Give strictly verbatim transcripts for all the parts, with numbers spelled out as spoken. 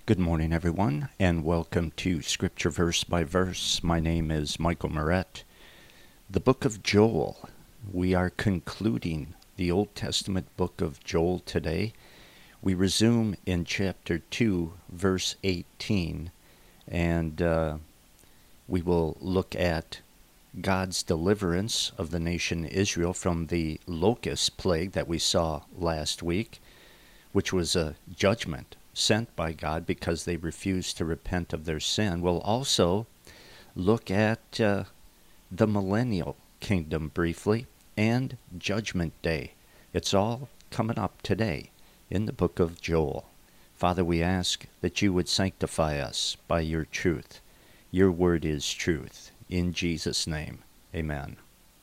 Good morning, everyone, and welcome to Scripture Verse by Verse. My name is Michael Moret. The book of Joel. We are concluding the Old Testament book of Joel today. We resume in chapter two, verse eighteen, and uh, we will look at God's deliverance of the nation Israel from the locust plague that we saw last week, which was a judgment sent by God because they refused to repent of their sin. We'll also look at uh, the millennial kingdom briefly and Judgment Day. It's all coming up today in the book of Joel. Father, we ask that you would sanctify us by your truth. Your word is truth. In Jesus' name, amen.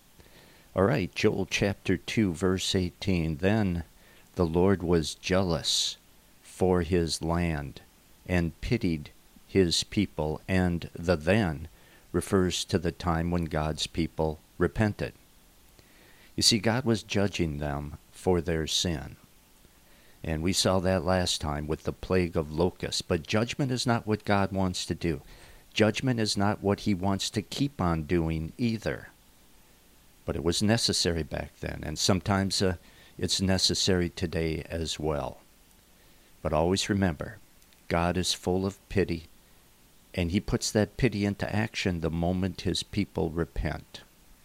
All right, Joel chapter two, verse eighteen. Then the Lord was jealous for his land, and pitied his people, and the then refers to the time when God's people repented. You see, God was judging them for their sin, and we saw that last time with the plague of locusts. But judgment is not what God wants to do. Judgment is not what he wants to keep on doing either. But it was necessary back then, and sometimes uh, it's necessary today as well. But always remember, God is full of pity, and he puts that pity into action the moment his people repent.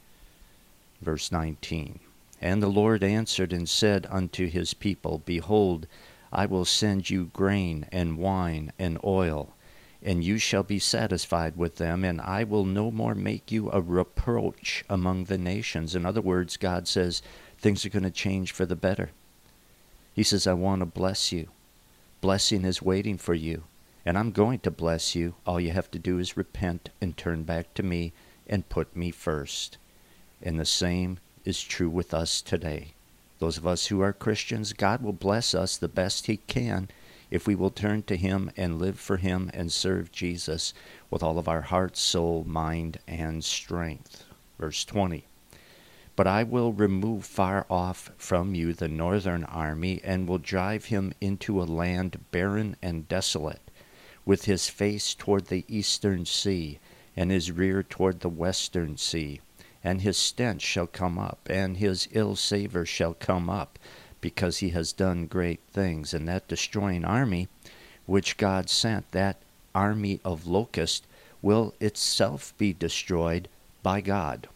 Verse nineteen, And the Lord answered and said unto his people, Behold, I will send you grain and wine and oil, and you shall be satisfied with them, and I will no more make you a reproach among the nations. In other words, God says things are going to change for the better. He says, I want to bless you. Blessing is waiting for you, and I'm going to bless you. All you have to do is repent and turn back to me and put me first. And the same is true with us today. Those of us who are Christians, God will bless us the best he can if we will turn to him and live for him and serve Jesus with all of our heart, soul, mind, and strength. Verse twenty. But I will remove far off from you the northern army, and will drive him into a land barren and desolate, with his face toward the eastern sea, and his rear toward the western sea. And his stench shall come up, and his ill savor shall come up, because he has done great things. And that destroying army which God sent, that army of locusts, will itself be destroyed by God.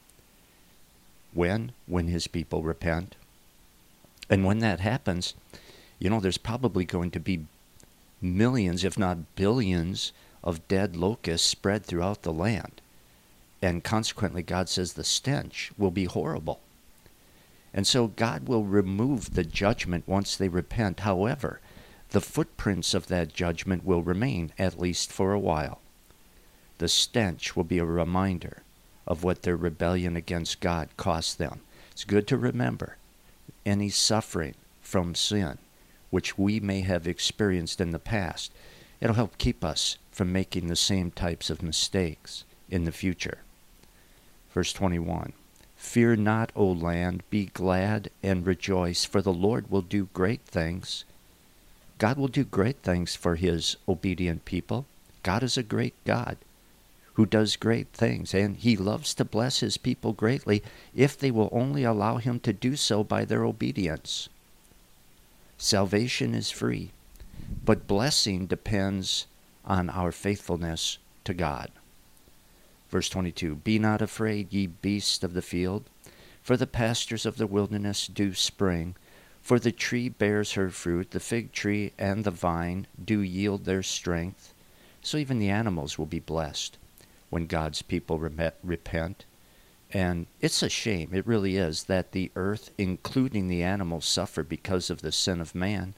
When? When his people repent. And when that happens, you know, there's probably going to be millions, if not billions, of dead locusts spread throughout the land. And consequently, God says the stench will be horrible. And so God will remove the judgment once they repent. However, the footprints of that judgment will remain, at least for a while. The stench will be a reminder of what their rebellion against God cost them. It's good to remember any suffering from sin which we may have experienced in the past. It'll help keep us from making the same types of mistakes in the future. Verse twenty-one, Fear not, O land, be glad and rejoice, for the Lord will do great things. God will do great things for his obedient people. God is a great God who does great things, and he loves to bless his people greatly if they will only allow him to do so by their obedience. Salvation is free, but blessing depends on our faithfulness to God. Verse twenty-two, Be not afraid, ye beasts of the field, for the pastures of the wilderness do spring, for the tree bears her fruit, the fig tree and the vine do yield their strength. So even the animals will be blessed when God's people repent. And it's a shame, it really is, that the earth, including the animals, suffer because of the sin of man.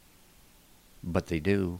But they do.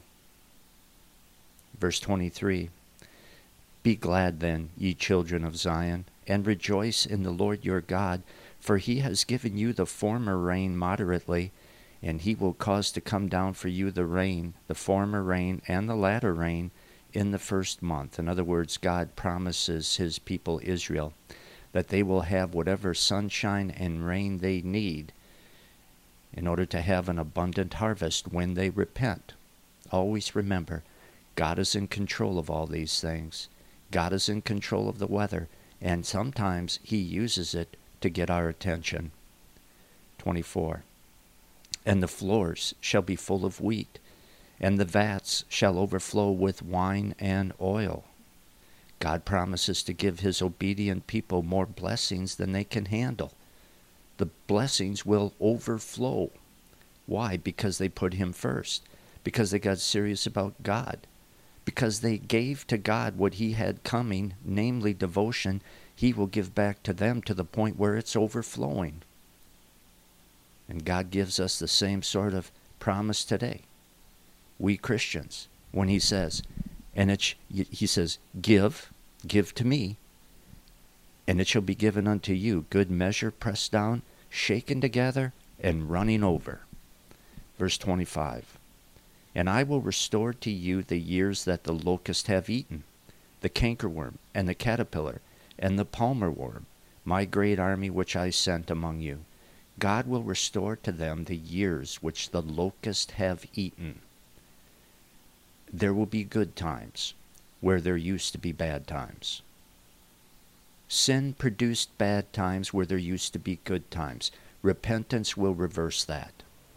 Verse twenty-three, Be glad then, ye children of Zion, and rejoice in the Lord your God, for he has given you the former rain moderately, and he will cause to come down for you the rain, the former rain and the latter rain, in the first month. In other words, God promises his people Israel that they will have whatever sunshine and rain they need in order to have an abundant harvest when they repent always remember, God is in control of all these things. God is in control of the weather, and sometimes he uses it to get our attention. twenty-four. And the floors shall be full of wheat, and the vats shall overflow with wine and oil. God promises to give his obedient people more blessings than they can handle. The blessings will overflow. Why? Because they put him first. Because they got serious about God. Because they gave to God what he had coming, namely devotion. He will give back to them to the point where it's overflowing. And God gives us the same sort of promise today. We Christians, when he says, and it sh- he says, give, give to me, and it shall be given unto you, good measure, pressed down, shaken together, and running over. Verse twenty-five. And I will restore to you the years that the locust have eaten, the cankerworm, and the caterpillar, and the palmer worm, my great army which I sent among you. God will restore to them the years which the locust have eaten. There will be good times where there used to be bad times. Sin produced bad times where there used to be good times. Repentance will reverse that.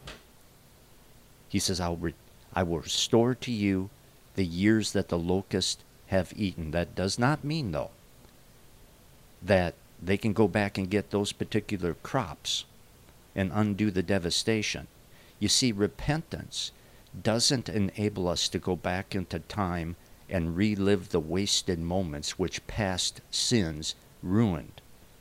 He says, I'll re- I will restore to you the years that the locust have eaten. That does not mean, though, that they can go back and get those particular crops and undo the devastation. You see, repentance doesn't enable us to go back into time and relive the wasted moments which past sins ruined.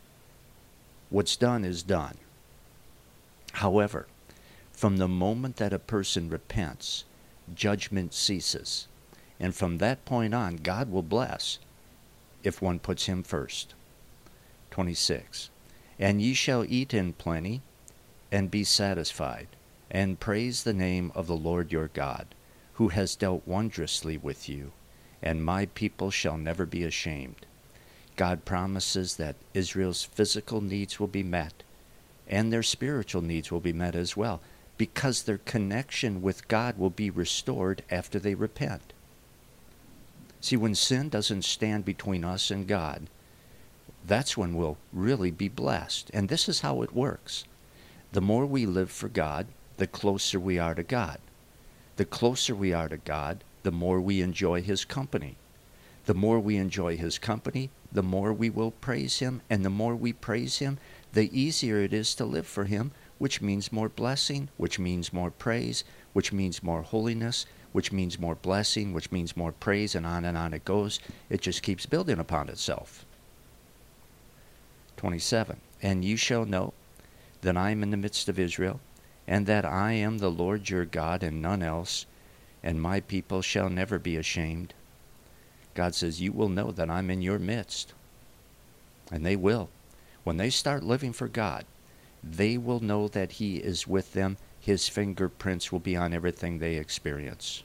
What's done is done. However, from the moment that a person repents, judgment ceases. And from that point on, God will bless if one puts him first. twenty-six. And ye shall eat in plenty, and be satisfied, and praise the name of the Lord your God, who has dealt wondrously with you, and my people shall never be ashamed. God promises that Israel's physical needs will be met, and their spiritual needs will be met as well, because their connection with God will be restored after they repent. See, when sin doesn't stand between us and God, that's when we'll really be blessed. And this is how it works. The more we live for God, the closer we are to God. The closer we are to God, the more we enjoy his company. The more we enjoy his company, the more we will praise him. And the more we praise him, the easier it is to live for him, which means more blessing, which means more praise, which means more holiness, which means more blessing, which means more praise, and on and on it goes. It just keeps building upon itself. twenty-seven. And you shall know that I am in the midst of Israel, and that I am the Lord your God and none else, and my people shall never be ashamed. God says, you will know that I'm in your midst. And they will. When they start living for God, they will know that he is with them. His fingerprints will be on everything they experience.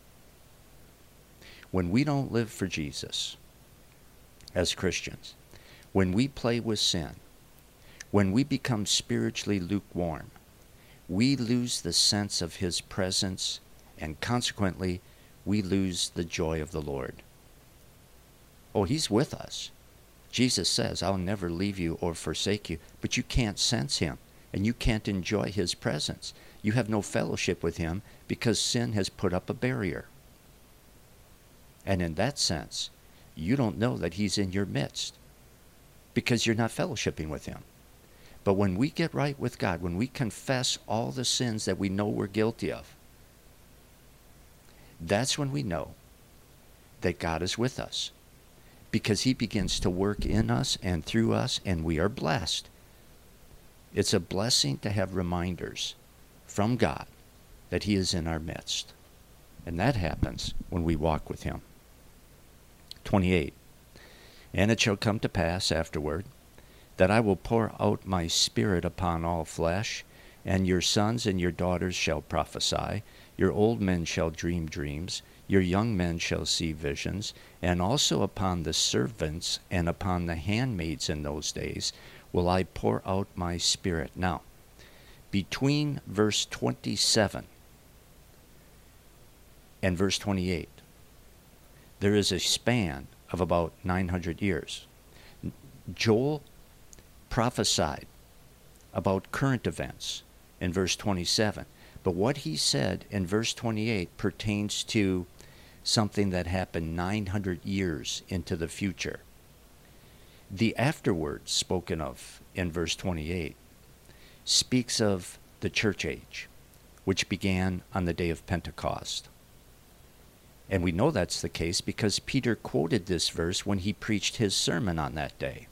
When we don't live for Jesus as Christians, when we play with sin, when we become spiritually lukewarm, we lose the sense of his presence, and consequently, we lose the joy of the Lord. Oh, he's with us. Jesus says, I'll never leave you or forsake you, but you can't sense him, and you can't enjoy his presence. You have no fellowship with him because sin has put up a barrier. And in that sense, you don't know that he's in your midst because you're not fellowshipping with him. But when we get right with God, when we confess all the sins that we know we're guilty of, that's when we know that God is with us, because he begins to work in us and through us, and we are blessed. It's a blessing to have reminders from God that he is in our midst. And that happens when we walk with him. twenty-eight. And it shall come to pass afterward that I will pour out my spirit upon all flesh, and your sons and your daughters shall prophesy, your old men shall dream dreams, your young men shall see visions, and also upon the servants and upon the handmaids in those days will I pour out my spirit. Now, between verse twenty-seven and verse twenty-eight. There is a span of about nine hundred years. Joel prophesied about current events in verse twenty-seven. But what he said in verse twenty-eight pertains to something that happened nine hundred years into the future. The afterwards spoken of in verse twenty-eight speaks of the church age, which began on the day of Pentecost. And we know that's the case because Peter quoted this verse when he preached his sermon on that day.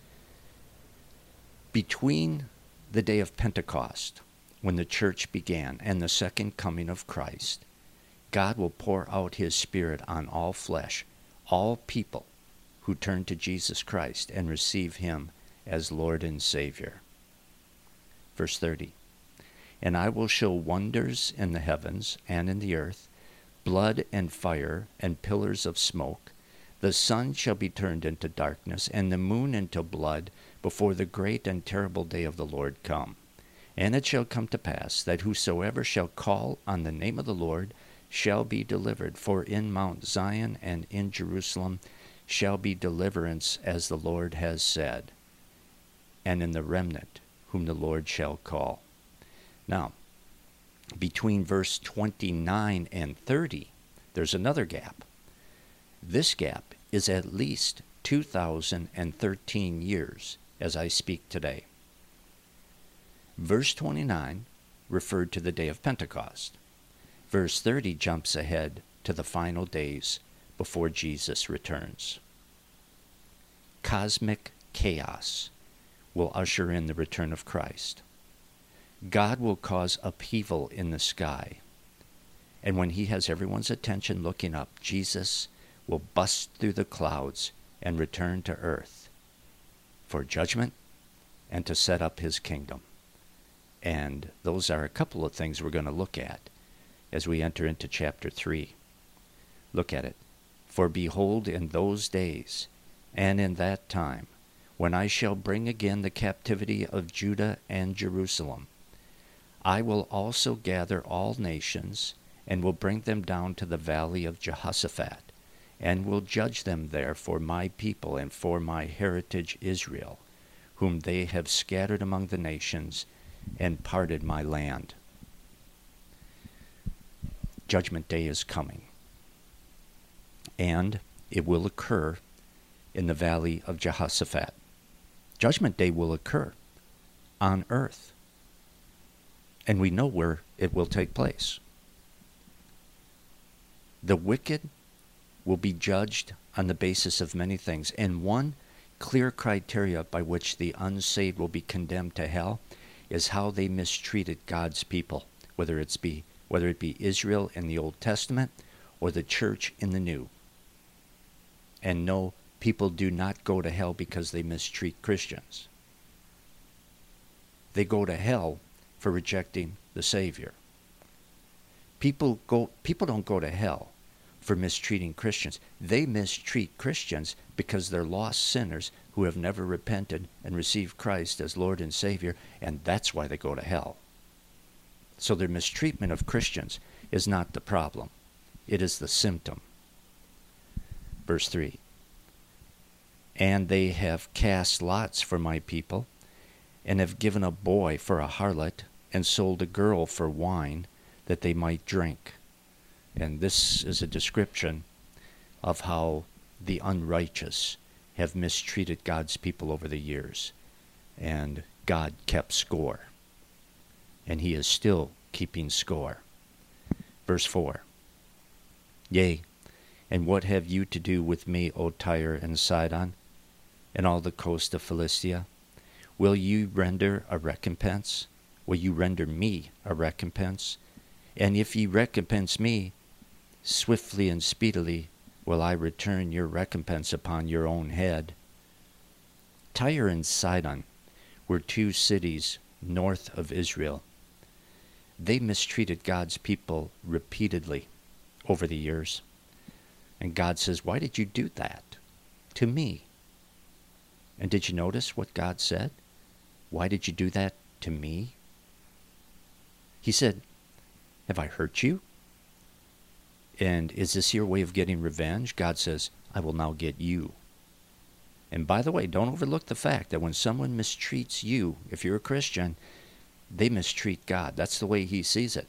Between the day of Pentecost, when the church began, and the second coming of Christ, God will pour out his Spirit on all flesh, all people who turn to Jesus Christ and receive him as Lord and Savior. Verse thirty, and I will show wonders in the heavens and in the earth, blood and fire and pillars of smoke. The sun shall be turned into darkness, and the moon into blood, before the great and terrible day of the Lord come. And it shall come to pass, that whosoever shall call on the name of the Lord shall be delivered. For in Mount Zion and in Jerusalem shall be deliverance, as the Lord has said, and in the remnant whom the Lord shall call. Now, between verse twenty-nine and thirty, there's another gap. This gap is at least two thousand thirteen years as I speak today. Verse twenty-nine referred to the day of Pentecost. Verse thirty jumps ahead to the final days before Jesus returns. Cosmic chaos will usher in the return of Christ. God will cause upheaval in the sky. And when he has everyone's attention looking up, Jesus will bust through the clouds and return to earth for judgment and to set up his kingdom. And those are a couple of things we're going to look at as we enter into chapter three. Look at it. For behold, in those days and in that time, when I shall bring again the captivity of Judah and Jerusalem, I will also gather all nations, and will bring them down to the valley of Jehoshaphat, and will judge them there for my people and for my heritage Israel, whom they have scattered among the nations, and parted my land. Judgment day is coming, and it will occur in the valley of Jehoshaphat. Judgment day will occur on earth, and we know where it will take place. The wicked will be judged on the basis of many things, and one clear criteria by which the unsaved will be condemned to hell is how they mistreated God's people, whether it's be whether it be Israel in the Old Testament or the church in the New. And no, people do not go to hell because they mistreat Christians. They go to hell for rejecting the Savior. People go people don't go to hell for mistreating Christians. They mistreat Christians because they're lost sinners who have never repented and received Christ as Lord and Savior, and that's why they go to hell. So their mistreatment of Christians is not the problem. It is the symptom. Verse three. And they have cast lots for my people, and have given a boy for a harlot, and sold a girl for wine, that they might drink. And this is a description of how the unrighteous have mistreated God's people over the years. And God kept score. And he is still keeping score. Verse four. Yea, and what have you to do with me, O Tyre and Sidon, and all the coast of Philistia? Will you render a recompense? Will you render me a recompense? And if ye recompense me, swiftly and speedily will I return your recompense upon your own head. Tyre and Sidon were two cities north of Israel. They mistreated God's people repeatedly over the years. And God says, why did you do that to me? And did you notice what God said? Why did you do that to me? He said, have I hurt you? And is this your way of getting revenge? God says, I will now get you. And by the way, don't overlook the fact that when someone mistreats you, if you're a Christian, they mistreat God. That's the way he sees it.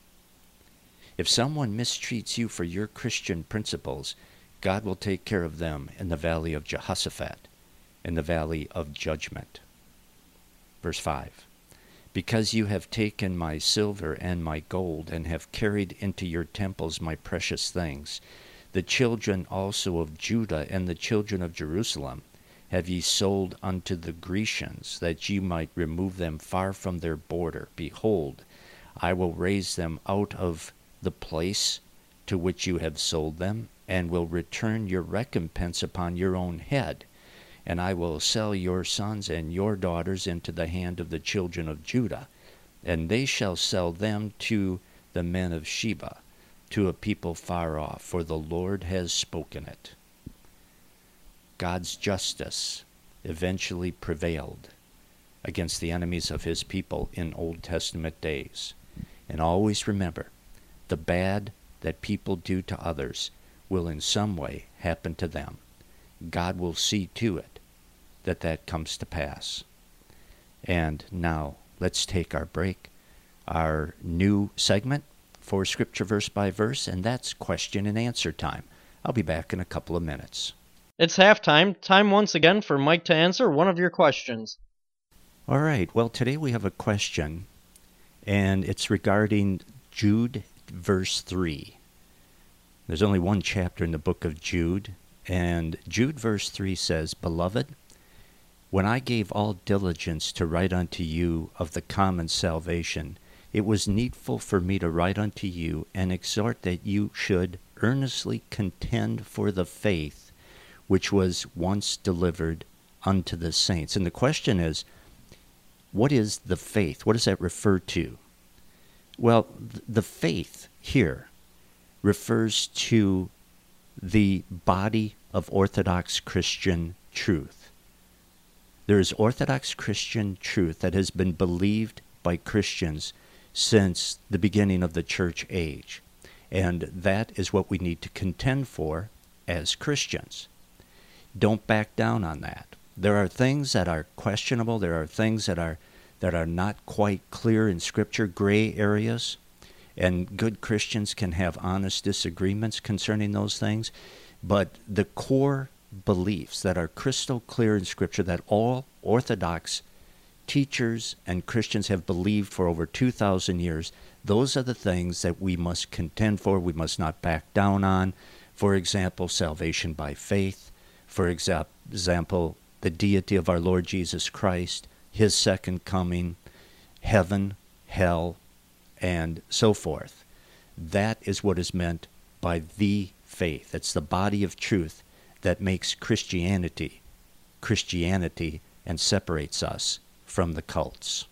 If someone mistreats you for your Christian principles, God will take care of them in the valley of Jehoshaphat, in the valley of judgment. Verse five. Because you have taken my silver and my gold, and have carried into your temples my precious things, the children also of Judah and the children of Jerusalem have ye sold unto the Grecians, that ye might remove them far from their border. Behold, I will raise them out of the place to which you have sold them, and will return your recompense upon your own head. And I will sell your sons and your daughters into the hand of the children of Judah, and they shall sell them to the men of Sheba, to a people far off, for the Lord has spoken it. God's justice eventually prevailed against the enemies of his people in Old Testament days. And always remember, the bad that people do to others will in some way happen to them. God will see to it that that comes to pass. And now, let's take our break, our new segment for Scripture Verse by Verse, and that's question and answer time. I'll be back in a couple of minutes. It's halftime. Time once again for Mike to answer one of your questions. All right. Well, today we have a question, and it's regarding Jude verse three. There's only one chapter in the book of Jude, and Jude verse three says, Beloved, when I gave all diligence to write unto you of the common salvation, it was needful for me to write unto you and exhort that you should earnestly contend for the faith which was once delivered unto the saints. And the question is, what is the faith? What does that refer to? Well, the faith here refers to the body of Orthodox Christian truth. There is Orthodox Christian truth that has been believed by Christians since the beginning of the church age. And that is what we need to contend for as Christians. Don't back down on that. There are things that are questionable. There are things that are that are not quite clear in Scripture, gray areas. And good Christians can have honest disagreements concerning those things. But the core beliefs that are crystal clear in Scripture that all Orthodox teachers and Christians have believed for over two thousand years, those are the things that we must contend for, we must not back down on. For example, salvation by faith. For example, the deity of our Lord Jesus Christ, his second coming, heaven, hell, and so forth. That is what is meant by the faith. It's the body of truth that makes Christianity Christianity and separates us from the cults.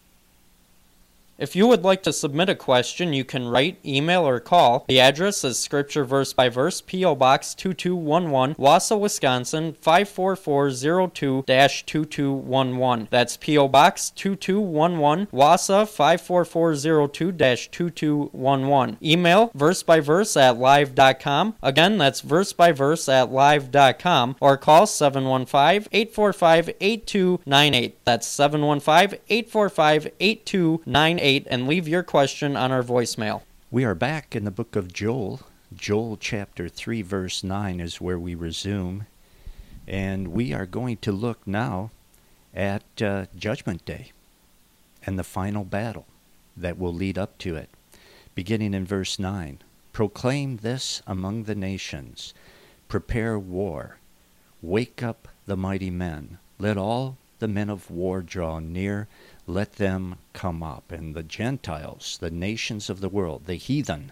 If you would like to submit a question, you can write, email, or call. The address is Scripture Verse by Verse, P O. Box two two one one, Wausau, Wisconsin, five four four zero two dash two two one one. That's P O. Box two two one one, Wausau, five four four zero two dash two two one one. Email versebyverse at live dot com. Again, that's versebyverse at live dot com. Or call seven one five, eight four five, eight two nine eight. That's seven one five, eight four five, eight two nine eight. And leave your question on our voicemail. We are back in the book of Joel. Joel chapter three verse nine is where we resume. And we are going to look now at uh, Judgment Day and the final battle that will lead up to it. Beginning in verse nine. Proclaim this among the nations. Prepare war. Wake up the mighty men. Let all the men of war draw near. Let them come up. And the Gentiles, the nations of the world, the heathen,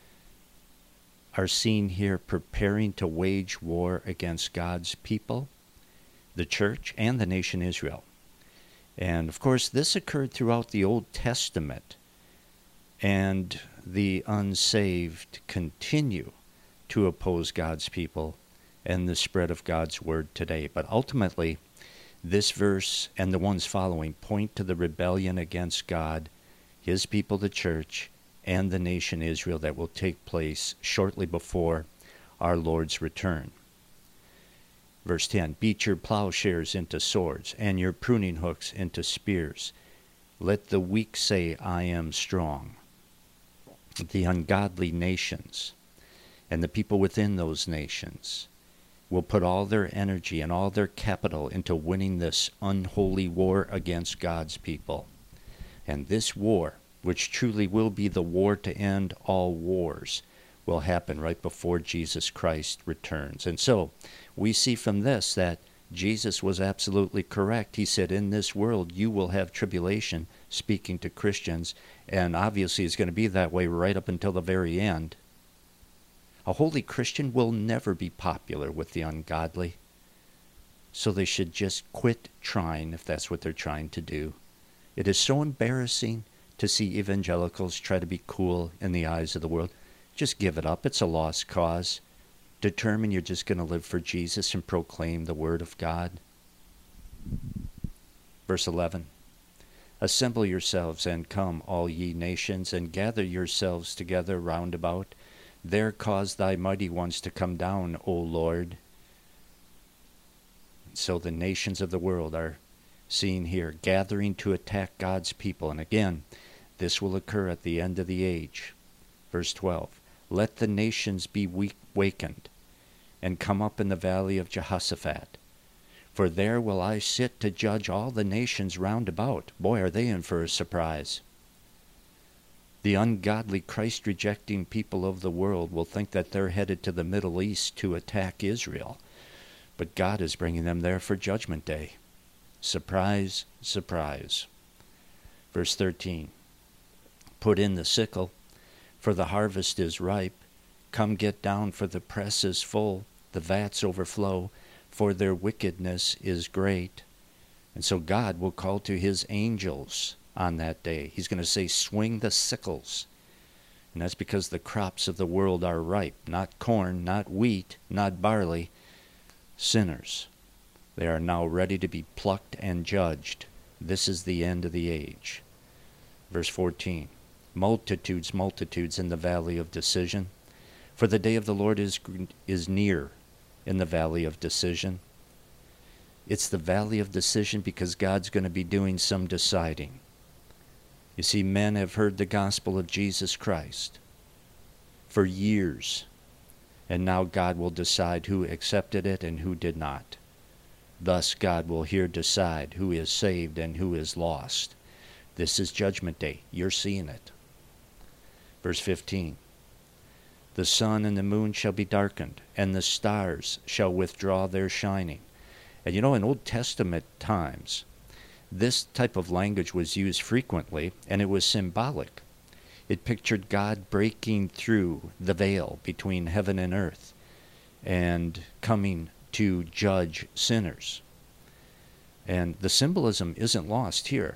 are seen here preparing to wage war against God's people, the church, and the nation Israel. And of course, this occurred throughout the Old Testament. And the unsaved continue to oppose God's people and the spread of God's word today. But ultimately, this verse and the ones following point to the rebellion against God, his people, the church, and the nation Israel that will take place shortly before our Lord's return. Verse ten, beat your plowshares into swords, and your pruning hooks into spears. Let the weak say, I am strong. The ungodly nations and the people within those nations will put all their energy and all their capital into winning this unholy war against God's people. And this war, which truly will be the war to end all wars, will happen right before Jesus Christ returns. And so we see from this that Jesus was absolutely correct. He said, in this world you will have tribulation, speaking to Christians, and obviously it's going to be that way right up until the very end. A holy Christian will never be popular with the ungodly, so they should just quit trying if that's what they're trying to do. It is so embarrassing to see evangelicals try to be cool in the eyes of the world. Just give it up. It's a lost cause. Determine you're just going to live for Jesus and proclaim the word of God. Verse eleven, assemble yourselves and come, all ye nations, and gather yourselves together round about. There cause thy mighty ones to come down, O Lord. So the nations of the world are seen here, gathering to attack God's people. And again, this will occur at the end of the age. Verse twelve, let the nations be weak, wakened, and come up in the valley of Jehoshaphat. For there will I sit to judge all the nations round about. Boy, are they in for a surprise. The ungodly, Christ-rejecting people of the world will think that they're headed to the Middle East to attack Israel. But God is bringing them there for Judgment Day. Surprise, surprise. Verse thirteen, put in the sickle, for the harvest is ripe. Come get down, for the press is full, the vats overflow, for their wickedness is great. And so God will call to his angels on that day. He's going to say, swing the sickles. And that's because the crops of the world are ripe. Not corn, not wheat, not barley. Sinners. They are now ready to be plucked and judged. This is the end of the age. Verse fourteen. Multitudes, multitudes in the valley of decision. For the day of the Lord is, is near in the valley of decision. It's the valley of decision because God's going to be doing some deciding. You see, men have heard the gospel of Jesus Christ for years, and now God will decide who accepted it and who did not. Thus God will here decide who is saved and who is lost. This is Judgment Day. You're seeing it. Verse fifteen. The sun and the moon shall be darkened, and the stars shall withdraw their shining. And you know, in Old Testament times, this type of language was used frequently, and it was symbolic. It pictured God breaking through the veil between heaven and earth and coming to judge sinners. And the symbolism isn't lost here.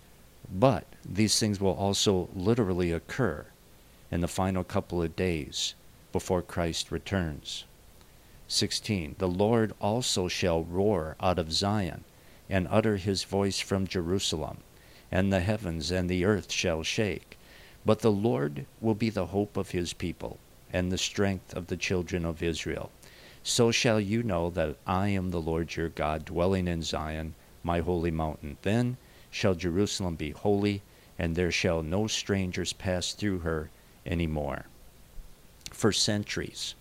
But these things will also literally occur in the final couple of days before Christ returns. sixteen. The Lord also shall roar out of Zion, and utter his voice from Jerusalem, and the heavens and the earth shall shake. But the Lord will be the hope of his people, and the strength of the children of Israel. So shall you know that I am the Lord your God, dwelling in Zion, my holy mountain. Then shall Jerusalem be holy, and there shall no strangers pass through her any more. For centuries,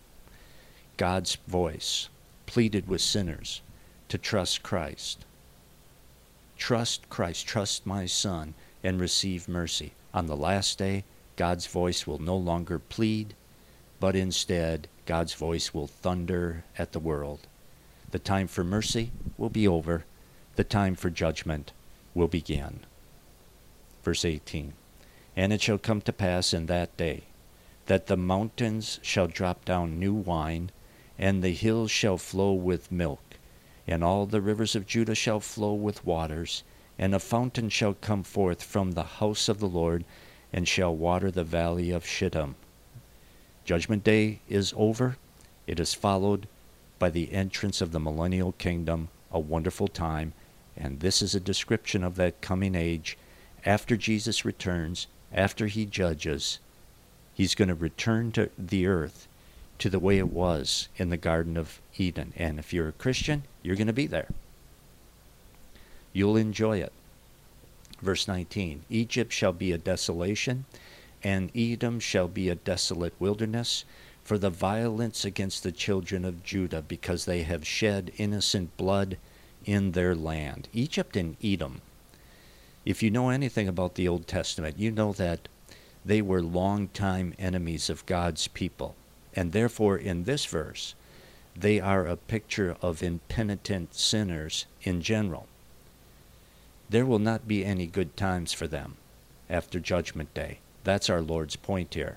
God's voice pleaded with sinners to trust Christ. Trust Christ, trust my Son, and receive mercy. On the last day, God's voice will no longer plead, but instead, God's voice will thunder at the world. The time for mercy will be over. The time for judgment will begin. Verse eighteen. And it shall come to pass in that day, that the mountains shall drop down new wine, and the hills shall flow with milk, and all the rivers of Judah shall flow with waters, and a fountain shall come forth from the house of the Lord, and shall water the valley of Shittim. Judgment Day is over. It is followed by the entrance of the millennial kingdom, a wonderful time, and this is a description of that coming age after Jesus returns, after he judges, He's going to return to the earth to the way it was in the Garden of Eden. And if you're a Christian, you're going to be there. You'll enjoy it. Verse nineteen, Egypt shall be a desolation, and Edom shall be a desolate wilderness, for the violence against the children of Judah, because they have shed innocent blood in their land. Egypt and Edom. If you know anything about the Old Testament, you know that they were longtime enemies of God's people. And therefore, in this verse, they are a picture of impenitent sinners in general. There will not be any good times for them after Judgment Day. That's our Lord's point here.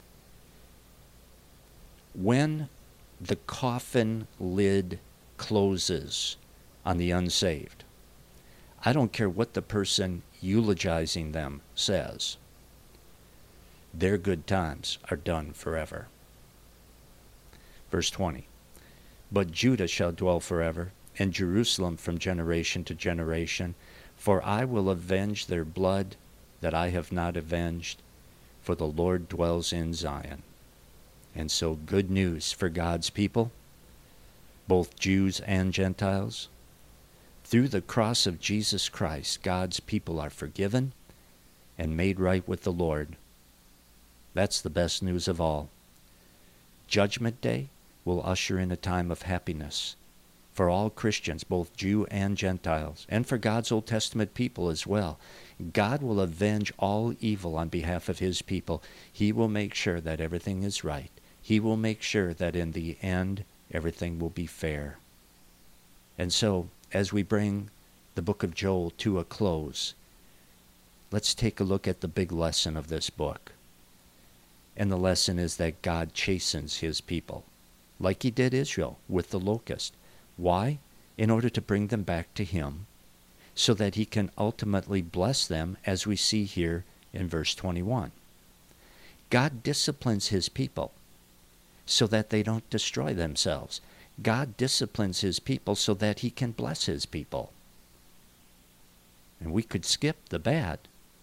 When the coffin lid closes on the unsaved, I don't care what the person eulogizing them says, their good times are done forever. Verse twenty, But Judah shall dwell forever, and Jerusalem from generation to generation, for I will avenge their blood that I have not avenged, for the Lord dwells in Zion. And so good news for God's people, both Jews and Gentiles. Through the cross of Jesus Christ, God's people are forgiven and made right with the Lord. That's the best news of all. Judgment Day will usher in a time of happiness for all Christians, both Jew and Gentiles, and for God's Old Testament people as well. God will avenge all evil on behalf of his people. He will make sure that everything is right. He will make sure that in the end, everything will be fair. And so, as we bring the book of Joel to a close, let's take a look at the big lesson of this book. And the lesson is that God chastens his people, like he did Israel with the locust. Why? In order to bring them back to him, so that he can ultimately bless them, as we see here in verse twenty-one. God disciplines his people so that they don't destroy themselves. God disciplines his people so that he can bless his people. And we could skip the bad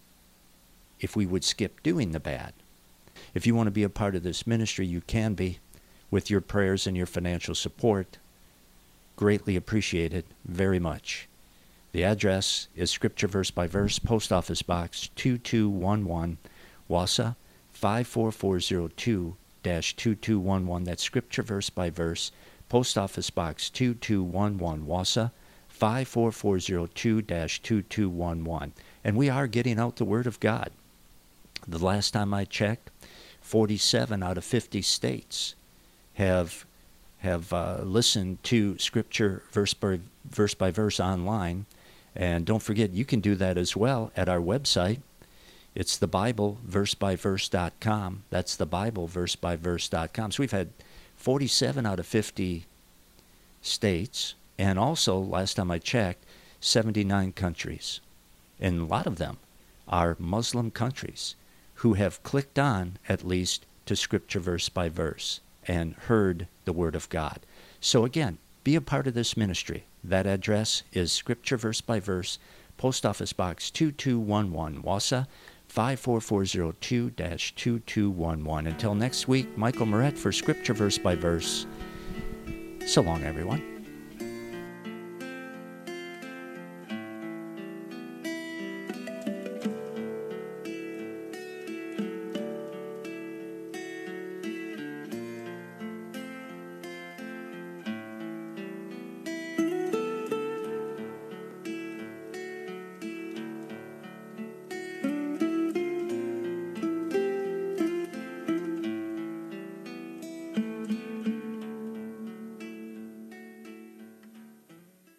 if we would skip doing the bad. If you want to be a part of this ministry, you can be, with your prayers and your financial support. Greatly appreciated, very much. The address is Scripture Verse by Verse, Post Office Box two two one one, Wausau five four four zero two dash two two one one. That's Scripture Verse by Verse, Post Office Box two two one one, Wausau five four four zero two dash two two one one. And we are getting out the Word of God. The last time I checked, forty-seven out of fifty states have have uh, listened to Scripture verse by, verse by verse online. And don't forget, you can do that as well at our website. It's the Bible verse by verse dot com. That's the Bible verse by verse dot com. So we've had forty-seven out of fifty states, and also, last time I checked, seventy-nine countries. And a lot of them are Muslim countries who have clicked on, at least, to Scripture Verse by Verse and heard the Word of God. So again, be a part of this ministry. That address is Scripture Verse by Verse, Post Office Box two two one one, Wausau five four four zero two dash two two one one. Until next week, Michael Moret for Scripture Verse by Verse. So long, everyone.